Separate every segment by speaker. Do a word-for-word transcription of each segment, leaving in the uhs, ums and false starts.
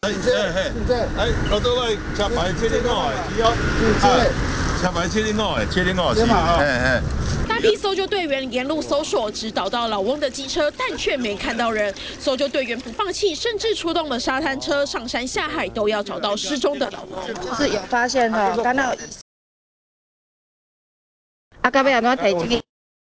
Speaker 1: 哎哎嘿，哎，我都来车牌七零五的，以后啊，车牌七零五的，七零五是，哎哎。
Speaker 2: 大批搜救队员沿路搜索，直找到老翁的机车，但却没看到人。搜救队员不放弃，甚至出动了沙滩车，上山下海都要找到失踪的老翁。
Speaker 3: 就是有发现哦，看到啊，到尾安怎提这个？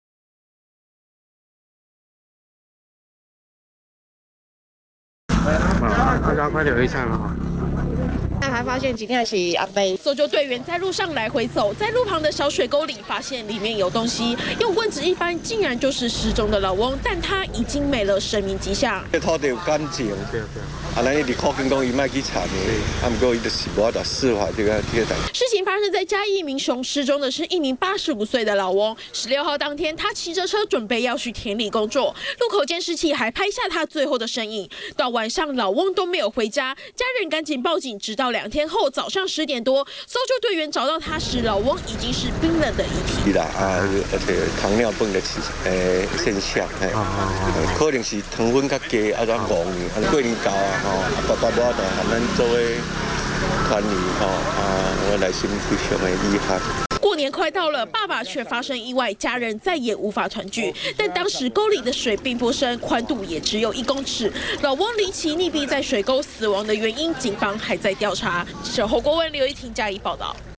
Speaker 4: 大家快留意一下了。
Speaker 3: 但还发现今天是阿伯。
Speaker 2: 搜救队员在路上来回走，在路旁的小水沟里发现里面有东西，用棍子一翻，竟然就是失踪的老翁，但他已经没了生命迹象。
Speaker 5: 这土地有感情，啊，咱一直靠近讲伊莫去查呢，啊，不过伊就是无得释怀这个这个代志。
Speaker 2: 事情发生在嘉义一名熊失踪的是一名八十五岁的老翁。十六号当天，他骑着车准备要去田里工作，路口监视器还拍下他最后的身影。到晚上，老翁都没有回家，家人赶紧报警，直到两天后早上十点多，搜救队员找到他时，老翁已经是冰冷的遗体。
Speaker 5: 是啦，啊，而且糖尿病的诶现象，嘿，可能是糖分较低，啊，咱五年，啊，过年到啊，吼，啊，爸爸母就喊咱作为团圆，吼，啊，我内心非常的遗憾。
Speaker 2: 过年快到了，爸爸却发生意外，家人再也无法团聚。但当时沟里的水并不深，宽度也只有一公尺。老翁离奇溺毙在水沟死亡的原因，警方还在调查。记者侯国文、刘一婷加以报道。